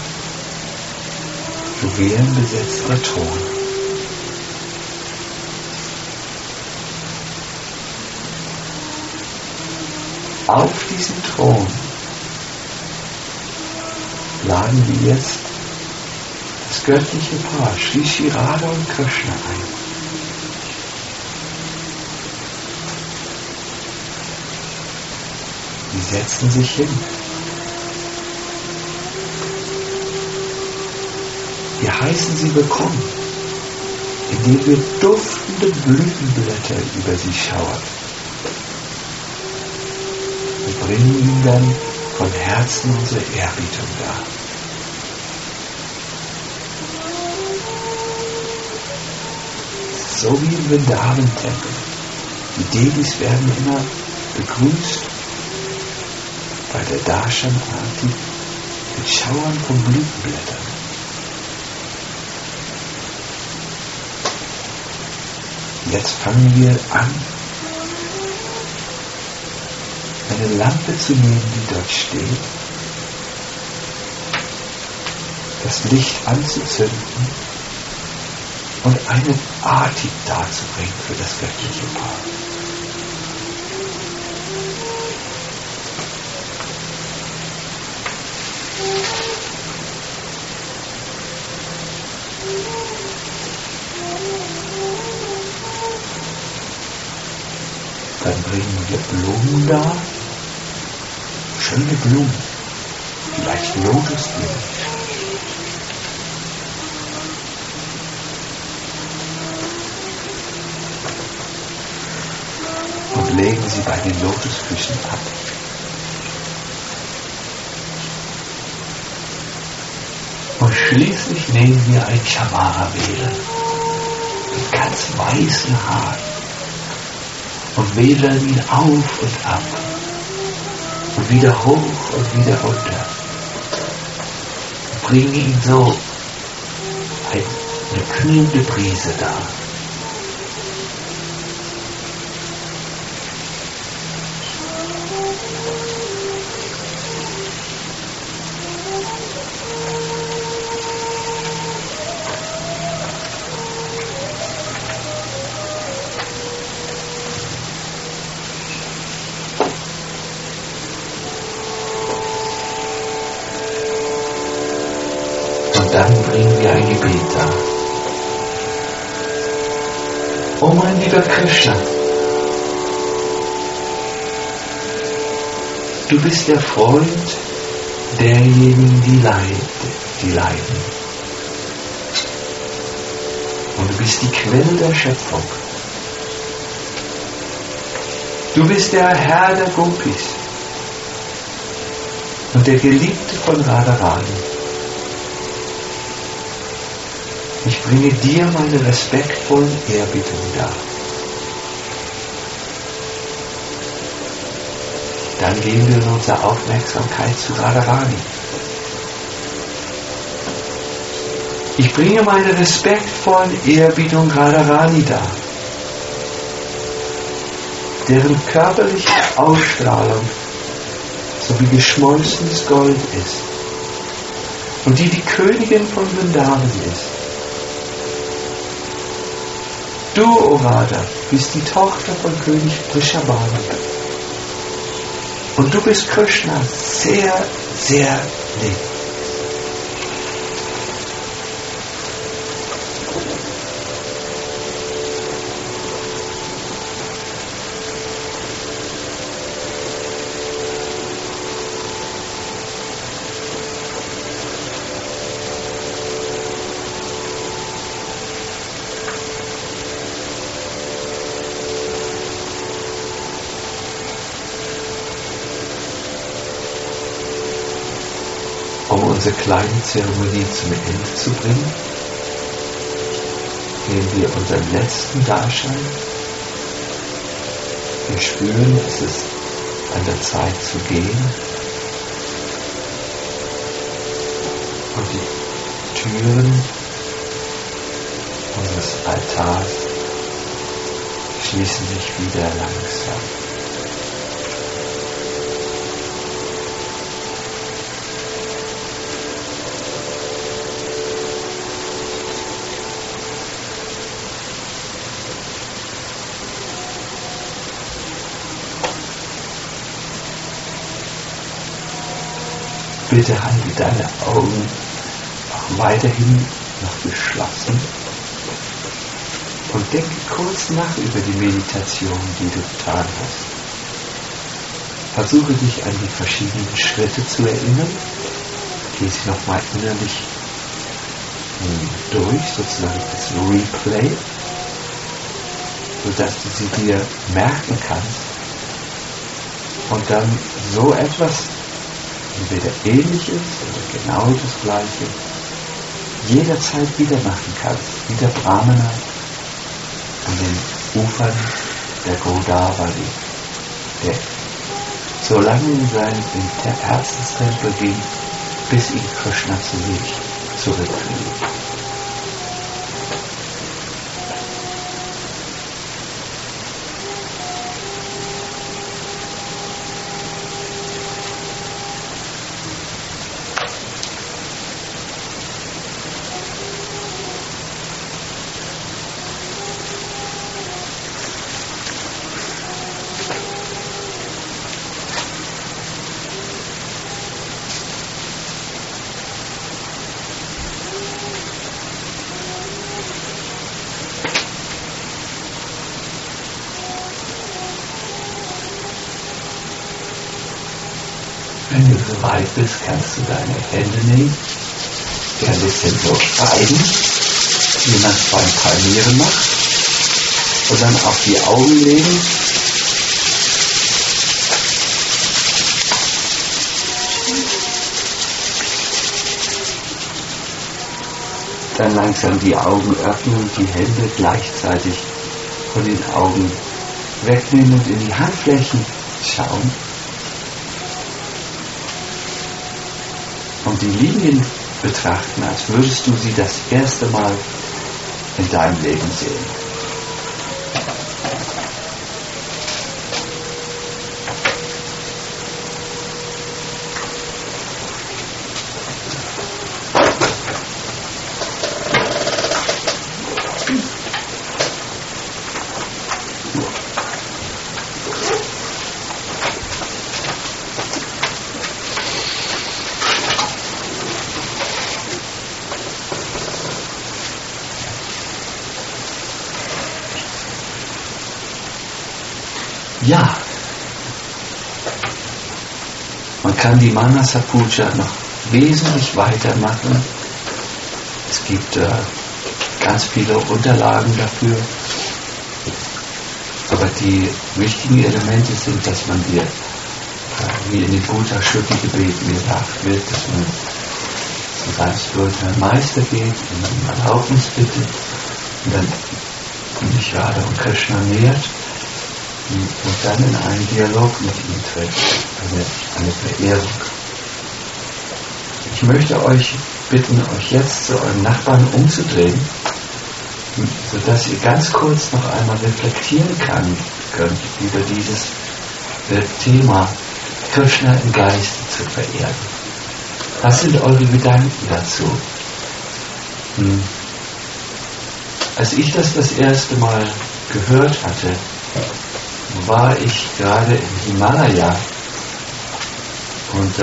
juwelenbesetzter Thron. Auf diesem Thron laden wir jetzt das göttliche Paar, Shri Radha und Krishna, ein. Sie setzen sich hin. Wir heißen sie willkommen, indem wir duftende Blütenblätter über sie schauern. Wir bringen ihnen dann von Herzen unsere Ehrerbietung dar. So wie im Vrindavan-Tempel. Die Devis werden immer begrüßt bei der Darshan-Arti mit Schauern von Blütenblättern. Jetzt fangen wir an, eine Lampe zu nehmen, die dort steht, das Licht anzuzünden und einen Arti darzubringen für das göttliche Paar. Dann bringen wir Blumen da, schöne Blumen, vielleicht Lotusblumen. Und legen sie bei den Lotusfüßen ab. Und schließlich nehmen wir ein Chamara-Wedel mit ganz weißen Haaren und wedeln ihn auf und ab und wieder hoch und wieder runter und bringen ihm so eine kühlende Brise dar. Dann bringen wir ein Gebet dar. Oh mein lieber Krishna, du bist der Freund derjenigen, die leiden. Und du bist die Quelle der Schöpfung. Du bist der Herr der Gopis und der Geliebte von Radharani. Ich bringe dir meine respektvollen Ehrerbietung dar. Dann geben wir unsere Aufmerksamkeit zu Radharani. Ich bringe meine respektvollen Ehrerbietung Radharani dar, deren körperliche Ausstrahlung so wie geschmolzenes Gold ist und die Königin von Vrindavan ist. Du, O Radha, bist die Tochter von König Vrishabhanu. Und du bist Krishna sehr, sehr lieb. Um unsere kleine Zeremonie zum Ende zu bringen, gehen wir unseren letzten Darshan. Wir spüren, es ist an der Zeit zu gehen. Und die Türen unseres Altars schließen sich wieder langsam. Bitte halte deine Augen auch weiterhin noch geschlossen und denke kurz nach über die Meditation, die du getan hast. Versuche dich an die verschiedenen Schritte zu erinnern. Geh sie nochmal innerlich durch, sozusagen als Replay, sodass du sie dir merken kannst und dann so etwas entweder ähnlich ist oder genau das Gleiche, jederzeit wieder machen kannst, wie der Brahmana an den Ufern der Godavari, der so lange in seinen Herzenstempel ging, bis ihn Krishna zu sich zurückführte. Wenn du so weit bist, kannst du deine Hände nehmen, die ein bisschen so reiben, wie man es beim Palmieren macht, und dann auf die Augen legen. Dann langsam die Augen öffnen und die Hände gleichzeitig von den Augen wegnehmen und in die Handflächen schauen. Und die Linien betrachten, als würdest du sie das erste Mal in deinem Leben sehen. Ja, man kann die Manasa Puja noch wesentlich weitermachen. Es gibt ganz viele Unterlagen dafür. Aber die wichtigen Elemente sind, dass man dir, wie in den Gutta-Shuddhi-Gebeten gesagt wird, dass man zu seinem spirituellen Meister geht und dann Erlaubnis bittet und dann sich Radha und Krishna nähert. Und dann in einen Dialog mit ihm tritt, eine Verehrung. Ich möchte euch bitten, euch jetzt zu eurem Nachbarn umzudrehen, sodass ihr ganz kurz noch einmal reflektieren könnt über dieses Thema, Krishna im Geiste zu verehren. Was sind eure Gedanken dazu? Als ich das erste Mal gehört hatte, war ich gerade im Himalaya und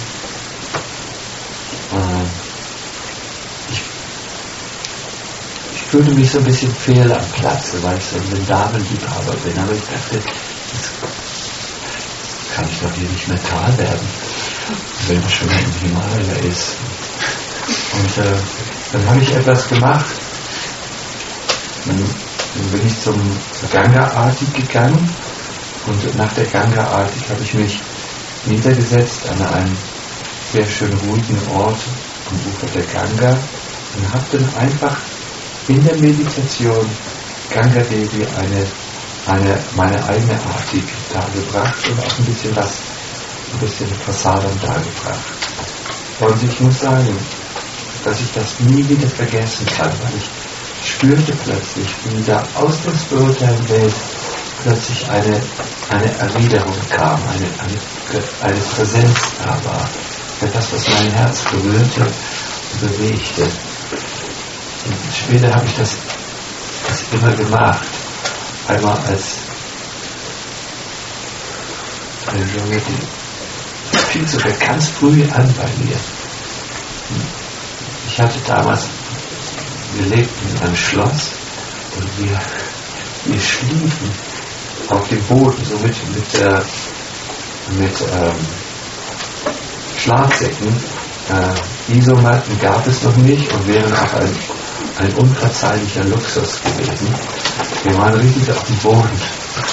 ich fühlte mich so ein bisschen fehl am Platze, weil ich so ein Vrindavan-Liebhaber bin, aber ich dachte, jetzt kann ich doch hier nicht mental werden, wenn man schon im Himalaya ist. Und dann habe ich etwas gemacht. Dann bin ich zur Ganga-Arti gegangen und nach der Ganga-Arti habe ich mich niedergesetzt an einem sehr schön ruhigen Ort am Ufer der Ganga und habe dann einfach in der Meditation Ganga Devi meine eigene Arti dargebracht und auch ein bisschen Prasadam dargebracht. Und ich muss sagen, dass ich das nie wieder vergessen kann, weil ich spürte plötzlich, wie da aus der spirituellen Welt plötzlich eine Erwiderung kam, eine Präsenz da war, etwas, was mein Herz berührte und bewegte. Und später habe ich das immer gemacht. Einmal als eine Junge, die fing sogar ganz früh an bei mir. Ich hatte damals, wir lebten in einem Schloss und wir schliefen auf dem Boden, so mit Schlafsäcken. Isomatten gab es noch nicht und wären auch ein unverzeihlicher Luxus gewesen. Wir waren richtig auf dem Boden.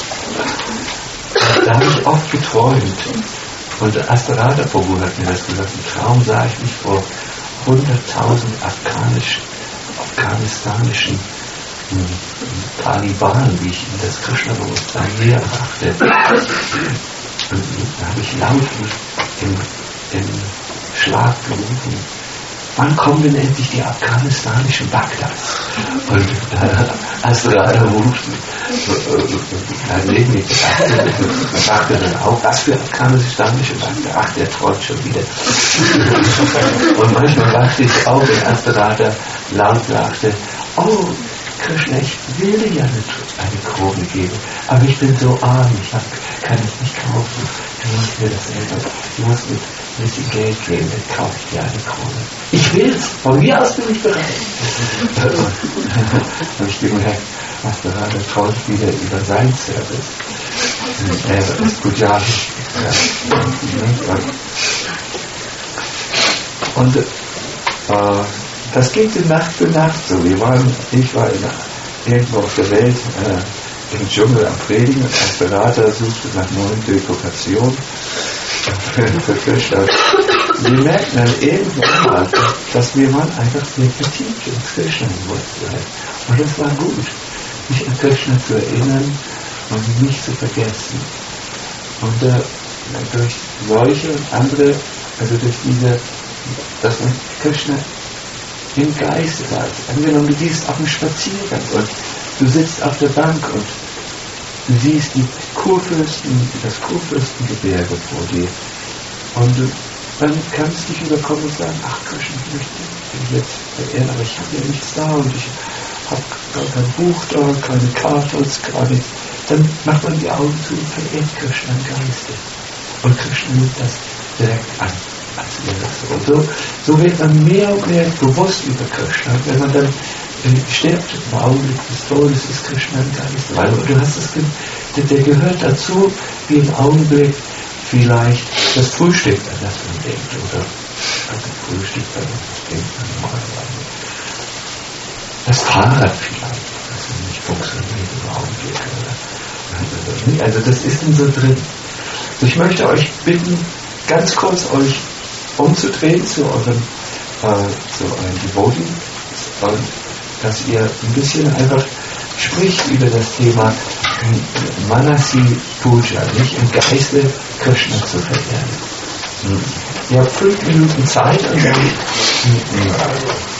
Da habe ich oft geträumt. Und Astarada Prabhu hat mir das gesagt. Im Traum sah ich mich vor 100.000 afghanistanischen Taliban, wie ich das Krishna-Bewusstsein näher brachte. Und da habe ich laut im Schlag gerufen: Wann kommen denn endlich die afghanistanischen Bagdads? Und als du da rufst, neben mir sagte dann auch: Was für afghanisstanische Bagdads? Ach, der träumt schon wieder. Und manchmal lachte ich auch, wenn Asperata laut sagte: Oh, Krishna, ich will dir ja eine Krone geben, aber ich bin so arm, kann es nicht kaufen. Du musst mir das selber, du musst mir ein bisschen Geld geben, dann kaufe ich dir eine Krone. Ich will's, von mir aus bin ich bereit. Habe ich gemerkt, Asperata träumt wieder über sein Service. Das ist Pujari. Und das geht in Nacht für Nacht so. Ich war irgendwo auf der Welt im Dschungel am Predigen und Asperata suchte nach neuen Dekorationen für Krishna. Wir merken dann irgendwann mal, dass wir waren einfach sehr vertieft in Krishna-Bewusstsein. Und es war gut, mich an Krishna zu erinnern und ihn nicht zu vergessen. Und durch solche und andere, also durch diese, dass man Krishna im Geiste weiß. Angenommen, du gehst auf einen Spaziergang und du sitzt auf der Bank und du siehst das Kurfürstengebirge vor dir. Und dann kannst du dich überkommen und sagen: Ach Krishna, ich möchte dich jetzt verehren, aber ich habe ja nichts da und ich habe gar kein Buch da, keine Karte und gar nichts. Dann macht man die Augen zu und verehrt Krishna im Geiste. Und Krishna nimmt das direkt an. Und so wird man mehr und mehr bewusst über Krishna. Wenn man dann stirbt im Augenblick des Todes, ist Krishna im Geist. Weil du hast das, der gehört dazu, wie im Augenblick vielleicht das Frühstück, an das man denkt, oder das Frühstück, an das denkt man normalerweise. Das Fahrrad vielleicht, das nicht funktioniert im Augenblick. Also das ist dann so drin. Ich möchte euch bitten, ganz kurz euch umzudrehen zu eurem Devotee, dass ihr ein bisschen einfach spricht über das Thema Manasi Puja, nicht im Geiste Krishna zu verehren. Ihr habt 5 Minuten Zeit und dann